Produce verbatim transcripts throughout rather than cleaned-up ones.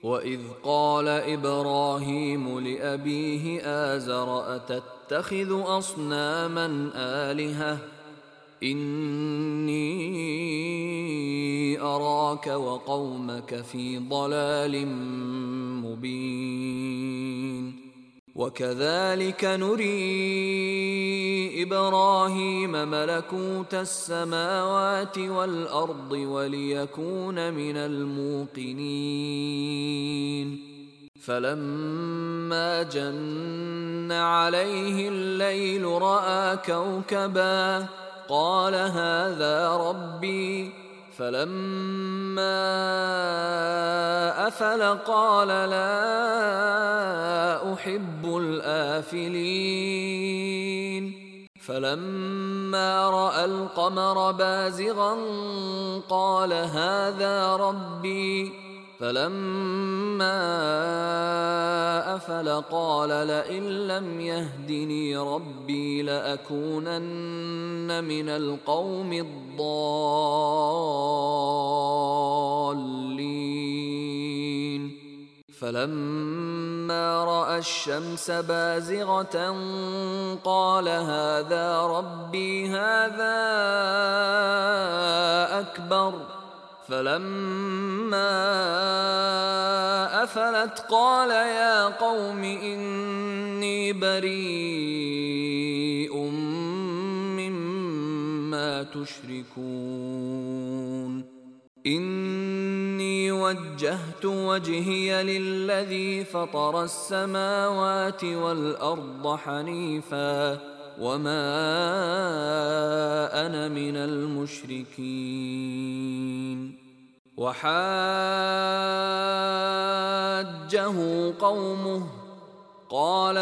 وإذ قال إبراهيم لأبيه آزر أتتخذ أصناما آلهة إني أراك وقومك في ضلال مبين وكذلك نري إبراهيم ملكوت السماوات والأرض وليكون من الموقنين فلما جن عليه الليل رأى كوكبا قال هذا ربي فلما أفل قال لا أحب الآفلين فلما رأى القمر بازغا قال هذا ربي فلما أفل قال لئن لم يهدني ربي لأكونن من القوم الضالين فلما رأى الشمس بازغة قال هذا ربي هذا أكبر فلما أفلت قال يا قوم إني بريء مما تشركون إني وجهت وجهي للذي فطر السماوات والأرض حنيفا وما أنا من المشركين وحاجه قومه قال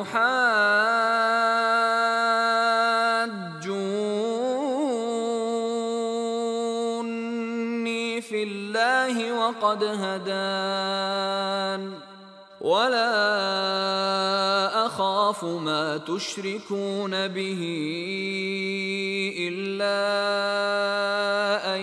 أتحاجوني في الله وقد هدان ولا أخاف ما تشركون به إلا أن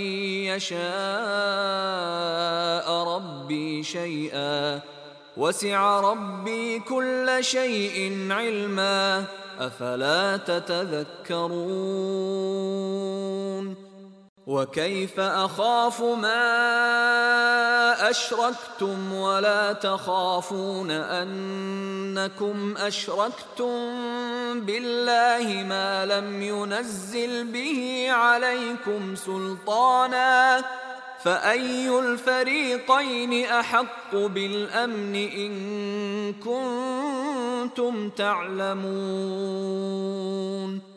يشاء ربي شيئا وسع ربي كل شيء علما أفلا تتذكرون وكيف أخاف ما أشركتم ولا تخافون أنكم أشركتم بالله ما لم ينزل به عليكم سلطانا فأي الفريقين أحق بالأمن إن كنتم تعلمون